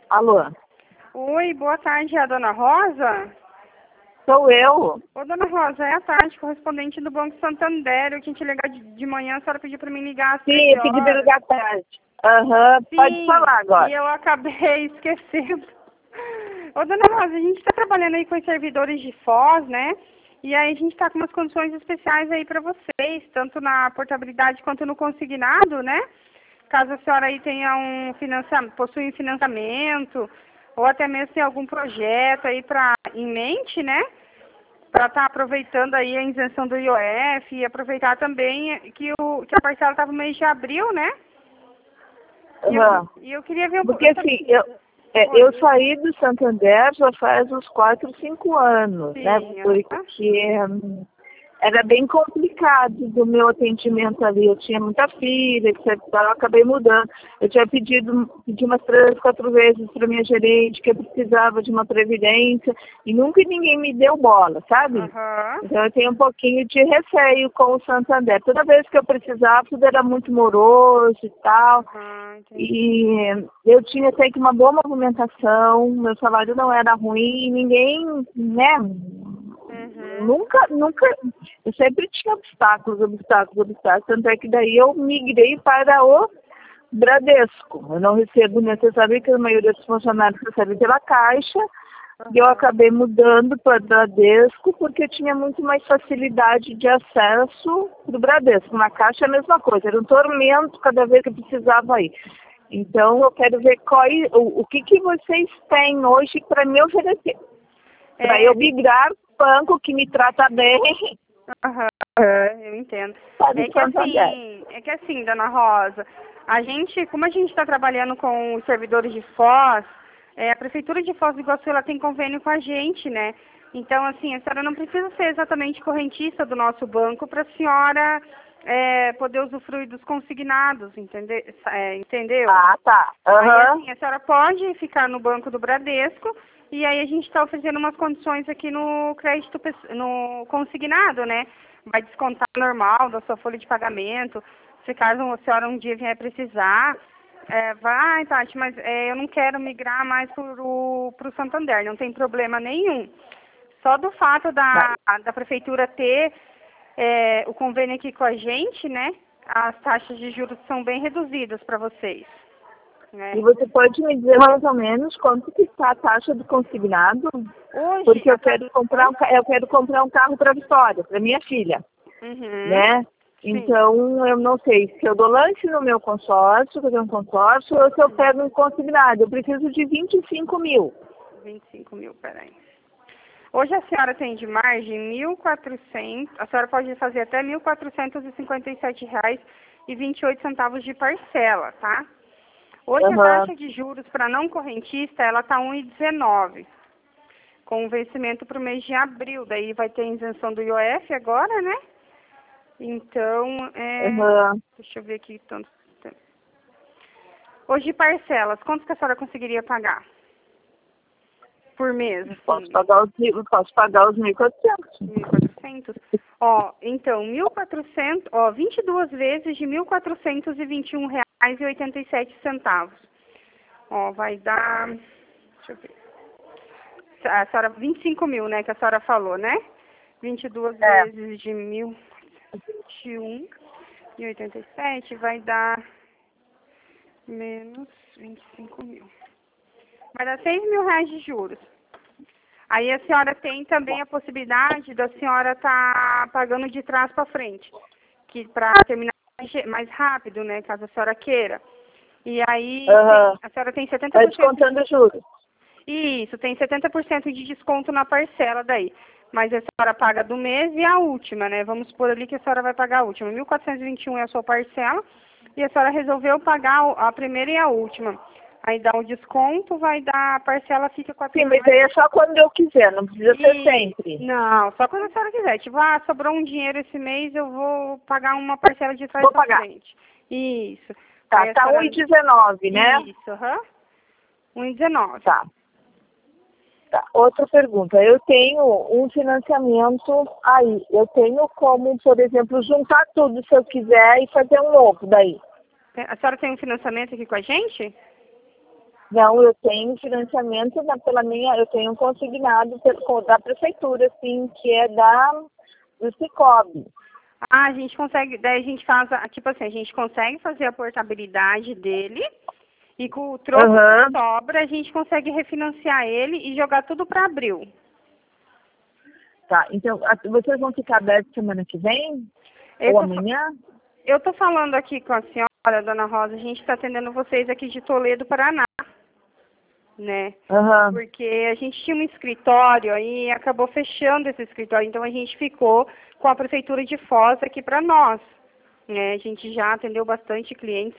Alô, Oi, boa tarde, é a dona Rosa? sou eu. Ô, dona Rosa, é a tarde, correspondente do Banco Santander. Eu tinha que ligar de manhã, a senhora pediu para mim ligar às Sim, 13 eu pedi para horas. ligar à tarde. Aham, pode Sim, falar e agora. eu acabei esquecendo. Ô, dona Rosa, a gente está trabalhando aí com os servidores de Foz, né? E aí a gente está com umas condições especiais aí para vocês, tanto na portabilidade quanto no consignado, né? Caso a senhora aí tenha possui um financiamento, ou até mesmo tem algum projeto aí em mente, né? Para estar aproveitando aí a isenção do IOF e aproveitar também que a parcela estava no mês de abril, né? Aham. E eu queria ver um pouco. Porque assim, eu saí do Santander já faz uns 4, 5 anos, né? Sim, Porque era bem complicado do meu atendimento ali. Eu tinha muita filha, etc. Eu acabei mudando. Eu tinha pedi umas 3, 4 vezes para minha gerente que eu precisava de uma previdência e nunca ninguém me deu bola, sabe? aham, Então eu tenho um pouquinho de receio com o Santander. Toda vez que eu precisava, tudo era muito moroso e tal. aham, entendi. E eu tinha até que uma boa movimentação, meu salário não era ruim, e ninguém, né? Uhum, Nunca, eu sempre tinha obstáculos. Tanto é que daí eu migrei para o Bradesco. Eu não recebo, né? Você sabe que a maioria dos funcionários recebe pela Caixa, e eu aham. acabei mudando para o Bradesco porque eu tinha muito mais facilidade de acesso para o Bradesco. Na Caixa é a mesma coisa, era um tormento cada vez que eu precisava ir. Então eu quero ver o que vocês têm hoje para me oferecer. Para É, eu migrar para o banco que me trata bem aham, eu entendo. para o Santander. É que assim, dona Rosa, como a gente está trabalhando com os servidores de Foz, a Prefeitura de Foz do Iguaçu, ela tem convênio com a gente, né? Então, assim, a senhora não precisa ser exatamente correntista do nosso banco para a senhora poder usufruir dos consignados, entendeu? Ah, tá. Aí, Aham. assim, a senhora pode ficar no banco do Bradesco e aí a gente está oferecendo umas condições aqui no no consignado, né? Vai descontar normal da sua folha de pagamento. Se caso a senhora um dia vier precisar, vai, Tati, mas eu não quero migrar mais pro Santander, não tem problema nenhum. Só do fato Mas, da prefeitura ter o convênio aqui com a gente, né? As taxas de juros são bem reduzidas para vocês, e né? você pode me dizer mais ou menos quanto que está a taxa do consignado? Hoje, Porque eu quero comprar Oi? eu quero comprar um carro para a Vitória, para minha filha, Uhum. né? Sim, Então, eu não sei se eu dou lance no meu consórcio, fazer um consórcio, ou se eu pego um consignado. Eu preciso de 25 mil. 25 mil, peraí. Hoje a senhora tem de margem 1.400, a senhora pode fazer até R$ 1.457,28 de parcela, tá? Hoje a Aham. taxa de juros para não correntista, ela tá 1,19, com o vencimento para o mês de abril. Daí vai ter a isenção do IOF agora, né? Então, Aham. deixa eu ver aqui tanto. Hoje parcelas, quanto que a senhora conseguiria pagar por mês, Posso assim? pagar posso pagar os 1.400. 1.400. Ó, então, 1.400, ó, 22 vezes de R$ 1.421,87. Ó, vai dar, deixa eu ver. A senhora, 25 mil, né, que a senhora falou, né? 22 É. vezes de 1.421,87 vai dar menos 25 mil. Vai dar R$ 6.000 de juros. Aí a senhora tem também a possibilidade da senhora estar pagando de trás para frente, que para terminar mais rápido, né, caso a senhora queira. E aí Aham. a senhora tem Vai 70% descontando os juros. isso, tem 70% de desconto na parcela daí. Mas a senhora paga do mês e a última, né? Vamos supor ali que a senhora vai pagar a última. 1.421 é a sua parcela e a senhora resolveu pagar a primeira e a última. Aí dá o desconto, vai dar, a parcela fica Sim, mas aí é só quando eu quiser, não precisa ser sempre. Não, só quando a senhora quiser. Tipo, sobrou um dinheiro esse mês, eu vou pagar uma parcela de trás Vou pra pagar. frente. Isso. Tá, Aí a tá senhora... 1,19, né? Isso, aham. 1,19. Tá. Tá. Outra pergunta. Eu tenho um financiamento aí. Eu tenho como, por exemplo, juntar tudo se eu quiser e fazer um novo daí. A senhora tem um financiamento aqui com a gente? Não, eu tenho financiamento eu tenho um consignado da prefeitura, assim, que é do Cicobi. Ah, a gente consegue, daí a gente faz, tipo assim, a gente consegue fazer a portabilidade dele e com o troco que sobra, a gente consegue refinanciar ele e jogar tudo para abril. Tá, então vocês vão ficar abertos semana que vem? Ou amanhã? Eu tô falando aqui com a senhora, dona Rosa, a gente está atendendo vocês aqui de Toledo, Paraná, né? Porque a gente tinha um escritório aí e acabou fechando esse escritório, então a gente ficou com a prefeitura de Foz aqui para nós, né? A gente já atendeu bastante clientes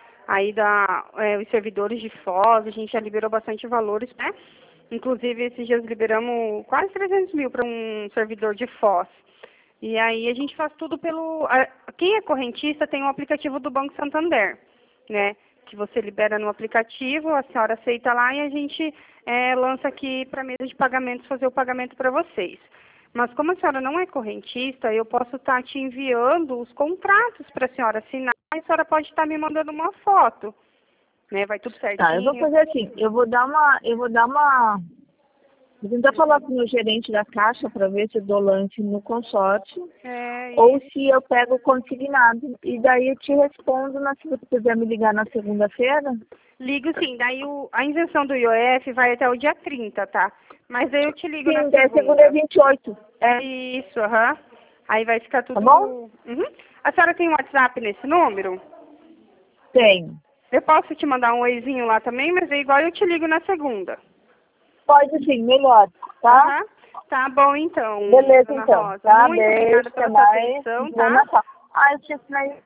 os servidores de Foz, a gente já liberou bastante valores, né? Inclusive, esses dias liberamos quase 300 mil para um servidor de Foz. E aí a gente faz tudo quem é correntista tem um aplicativo do Banco Santander, né? Que você libera no aplicativo, a senhora aceita lá e a gente lança aqui para a mesa de pagamentos fazer o pagamento para vocês. Mas como a senhora não é correntista, eu posso estar te enviando os contratos para a senhora assinar e a senhora pode estar me mandando uma foto, né? Vai tudo certinho. Tá, eu vou fazer assim, vou tentar falar com o meu gerente da Caixa para ver se eu dou lance no consórcio ou se eu pego o consignado. E daí eu te respondo, se você quiser me ligar na segunda-feira. Ligo sim, daí a isenção do IOF vai até o dia 30, tá? Mas aí eu te ligo na segunda. Sim, segunda é 28. Isso, Aí vai ficar tudo... Tá bom? A senhora tem um WhatsApp nesse número? Tenho. Eu posso te mandar um oizinho lá também, mas é igual eu te ligo na segunda. Pode sim, melhor, tá? Tá bom, então. Beleza, então. Rosa. Tá, Muito beijo, obrigada pela sua atenção, tá? Ah, eu te ensinei